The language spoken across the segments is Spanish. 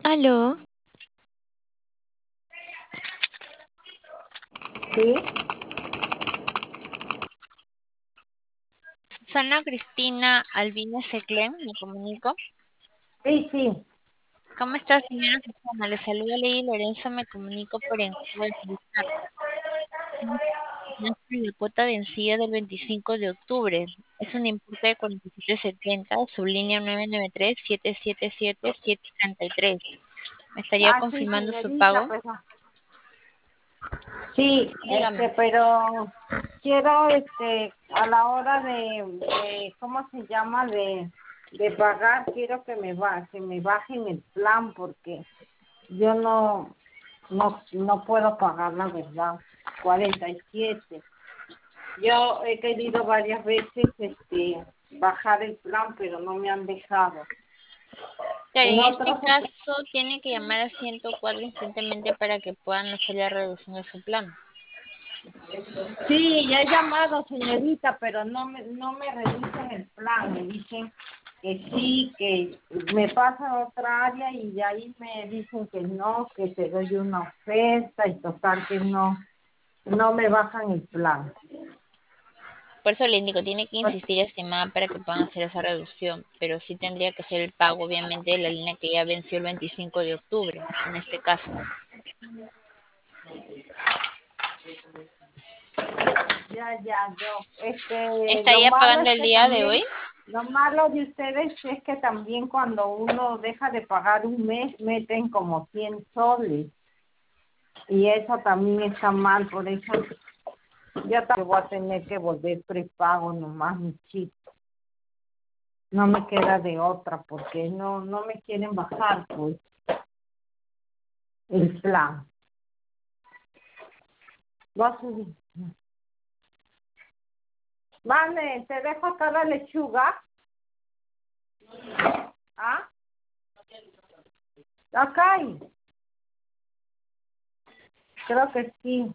Aló, Sí, Susana Cristina Albina Seclen, me comunico. sí, sí. ¿Cómo está, señora Susana? Le saluda Lady Lorenzo, me comunico por encargo de solicitar la cuota vencida del 25 de octubre. Es un importe de 47.70, sublínea 993-777-733. ¿Me estaría Ah, sí, confirmando su señorita, pago? pues sí, Dígame. pero quiero, a la hora ¿cómo se llama? De pagar, quiero que me bajen el plan porque yo no puedo pagar la verdad, 47. Yo he querido varias veces, bajar el plan, pero no me han dejado. Claro, En en este otras caso tiene que llamar a 104 instantáneamente para que puedan hacer la reducción de su plan. Sí, ya he llamado, señorita, pero no me reducen el plan. Me dicen que sí, que me pasan a otra área y de ahí me dicen que no, que te doy una oferta y total que no me bajan el plan. Por eso le indico, tiene que insistir, estimada, para que puedan hacer esa reducción, pero sí tendría que ser el pago, obviamente, de la línea que ya venció el 25 de octubre, en este caso. Lo ¿Estaría malo pagando es el que día de también, hoy? lo malo de ustedes es que también cuando uno deja de pagar un mes, meten como 100 soles. Y eso también está mal, por eso yo también voy a tener que volver prepago nomás, mi chico. No me queda de otra porque no me quieren bajar, pues, el plan. Va a subir. Vale, te dejo acá la lechuga. ¿Ah? Acá hay. Creo que sí.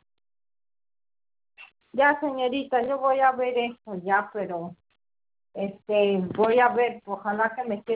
Ya, señorita, yo voy a ver esto ya, pero voy a ver, ojalá que me quede